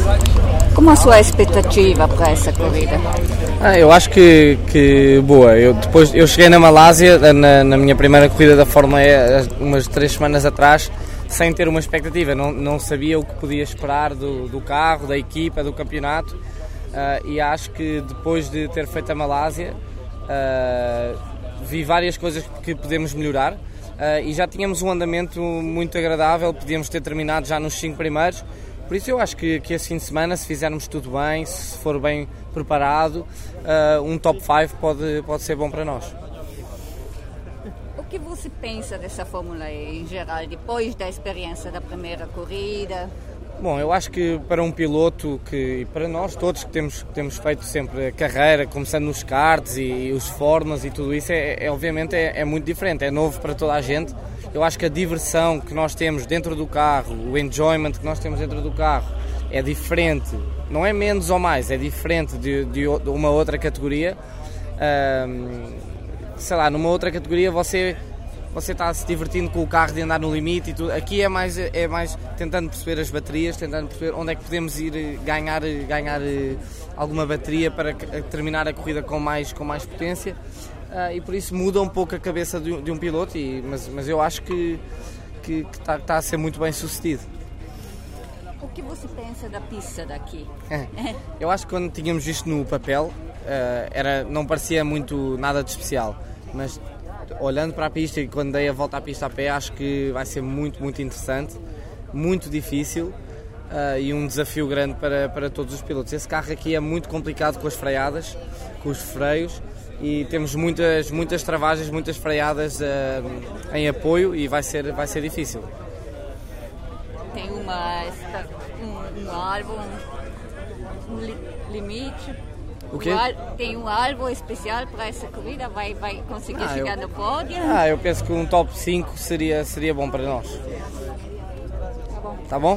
Como a sua expectativa para essa corrida? Eu acho que boa. Eu cheguei na Malásia, na minha primeira corrida da Fórmula E, umas 3 semanas atrás, sem ter uma expectativa. Não sabia o que podia esperar do carro, da equipa, do campeonato. E acho que depois de ter feito a Malásia, vi várias coisas que podemos melhorar. E já tínhamos um andamento muito agradável, podíamos ter terminado já nos 5 primeiros. Por isso eu acho que esse fim de semana, se fizermos tudo bem, se for bem preparado, um top 5 pode ser bom para nós. O que você pensa dessa Fórmula E em geral, depois da experiência da primeira corrida? Bom, eu acho que para um piloto, e para nós todos que temos feito sempre a carreira, começando nos karts e os formas e tudo isso, obviamente é muito diferente, é novo para toda a gente. Eu acho que a diversão que nós temos dentro do carro, o enjoyment que nós temos dentro do carro é diferente, não é menos ou mais, é diferente de uma outra categoria. Sei lá, numa outra categoria você está se divertindo com o carro de andar no limite e tudo. Aqui é mais tentando perceber as baterias, tentando perceber onde é que podemos ir ganhar alguma bateria para terminar a corrida com mais potência. E por isso muda um pouco a cabeça de um piloto, mas eu acho que está a ser muito bem sucedido. O que você pensa da pista daqui? Eu acho que quando tínhamos isto no papel não parecia muito nada de especial, mas olhando para a pista e quando dei a volta à pista a pé, acho que vai ser muito, muito interessante, muito difícil e um desafio grande para todos os pilotos. Esse carro aqui é muito complicado com as freadas, com os freios, e temos muitas travagens, muitas freadas em apoio e vai ser difícil. Tem um alvo, um limite? O quê? Tem um alvo especial para essa corrida? Vai conseguir chegar no pódio? Eu penso que um top 5 seria bom para nós. Tá bom. Tá bom?